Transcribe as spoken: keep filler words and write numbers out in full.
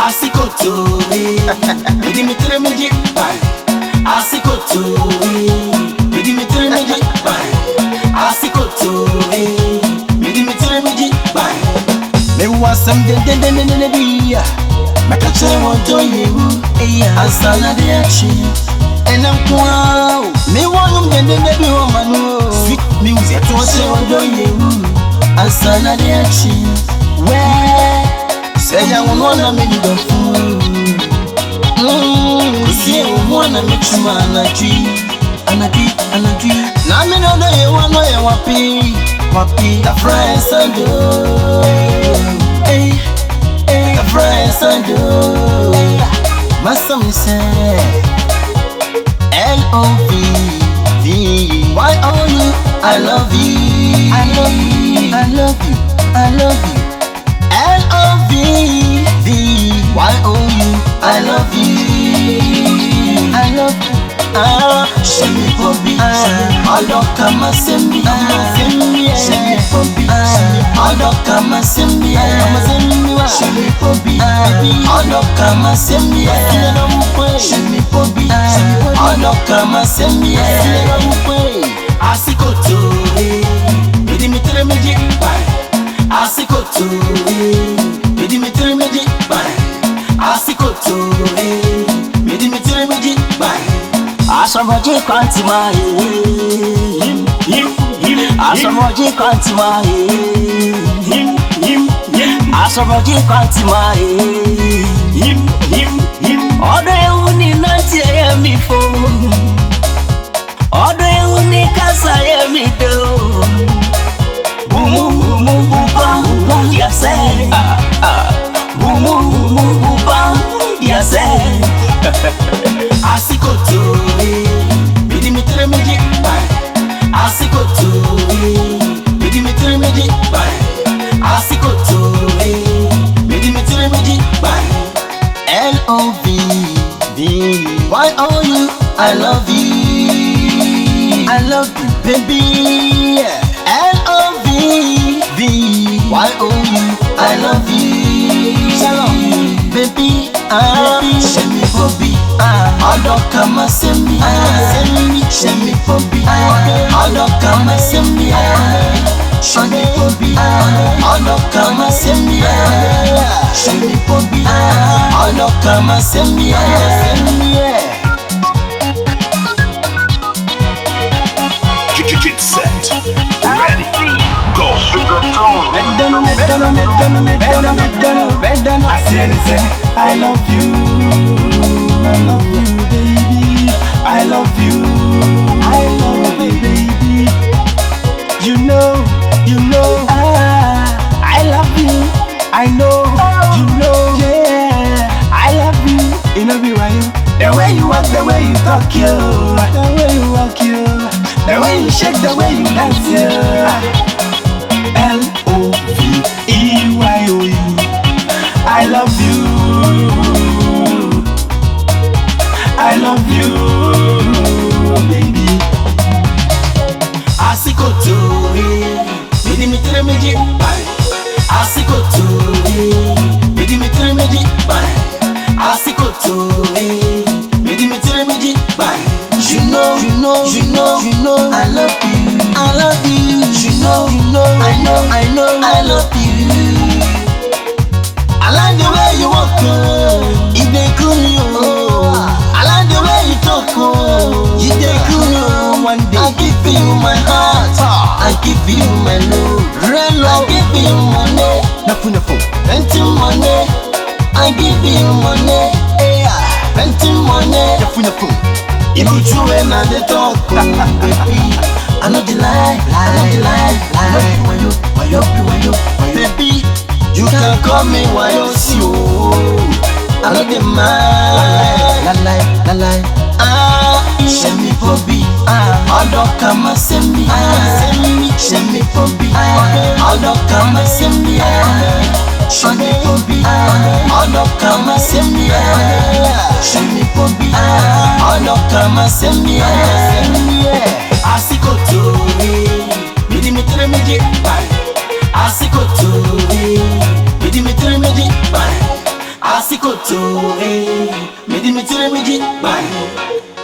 àsìkò tó rí ìdí mi tẹ́lẹ̀ méjì báyìí àsìkò tó rí ìdí mi tẹ́lẹ̀ méjì báyìí àsìkò tó rí ìdí mi tẹ́lẹ̀ méjì báyìí. mi wá sẹ́m dẹ́dẹ́dẹ́dẹ́dẹ́ bí yà mẹ́ka kyerẹ́ wọn tó yẹ wú asálàdé ẹ̀kí ẹ̀nà nkùnà o mi wọ́n nù dẹ́dẹ́dẹ́ bí wọ́n mà nù o sweet music tó ṣe wọn tó yẹ wú asálàdé ẹ̀kí wẹ́ẹ́. Say I wanna make you fool. Mmm, see I wanna make you man a tree, and a tree, and a tree. Now me know that you wanna you happy, happy. The friends and do, hey, hey. The friends and do. My son say L O V V Y O U. I love you, I love you, I love you, I love you. L O V V Y O U. I love you, I love you. Ah, shemi pobi, odo kama sembi, shemi pobi, odo kama sembi, shemi pobi, odo kama sembi, shemi pobi, odo kama sembi. Àsìkò tó rí, ìdí mi tẹ́lẹ̀ méjì báyìí. Àsìkò tó rí, ìdí mi tẹ́lẹ̀ méjì báyìí. Àsìkò tó rí, ìdí mi tẹ́lẹ̀ méjì báyìí. Asomoji kwanti ma ye, asomoji kwanti ma ye, asomoji kwanti ma ye. Odo ewu ni nanti ye mi fo, odo ewu ni kasa ye mi do. Bumu bumu buba buba yase, bumu bumu buba yase. Àsìkò tó rí, ìdí mi tẹ́lẹ̀ méjì báyìí. Àsìkò tó rí, ìdí mi tẹ́lẹ̀ méjì báyìí. Àsìkò tó rí, ìdí mi tẹ́lẹ̀ méjì báyìí. L O V V Y O U. I love you, I love you, baby. L O V V Y O U. I love you, shalom, baby. Ah, shemi pobi, odo kama sembi, shemi pobi, odo kama sembi, shemi pobi, odo kama sembi, shemi pobi, odo kama sembi. Get set, ready, go. I said, I love you, I love you, baby. I love you, I love you, baby. You know, you know, ah, I love you. I know, you know, yeah, I love you. You know me, why you? The way you walk, the way you talk, you, the way you walk, you, the way you shake, the way you dance, you. L O V E Y O U. I love you, I love you, baby. Àsìkò tó rí, ìdí mi tẹ́lẹ̀ méjì báyìí. Àsìkò tó rí, ìdí mi tẹ́lẹ̀ méjì báyìí. Àsìkò tó rí, ìdí mi tẹ́lẹ̀ méjì báyìí. You know, you know, you know, you know, I love you, I love you. You know, you know, I know, I know, I love you. I like the way you walk, oh, it dey cool me, oh. I like the way you talk, oh, it dey cool me, oh. One day I give you my heart, I give you my love, real love. I give you money, nothing, nothing, plenty money. I give you money, yeah, plenty money, nothing, nothing. If you true and I dey talk, oh, baby, I know the lie, I know the lie, lie. Why you, why you, why you, why you, baby? You can call me why you see, oh, I know the mind, la lie, la lie. Ah, shemi pobi, odo kama sembi, shemi pobi, odo kama sembi, shemi pobi, odo kama sembi, shemi pobi, odo kama sembi. Àsìkò tó rí, ìdí mi tẹ́lẹ̀ méjì báyìí. Àsìkò tó rí, ìdí mi tẹ́lẹ̀ méjì báyìí. Àsìkò asikoto, eh. Midi mitire miji, bye.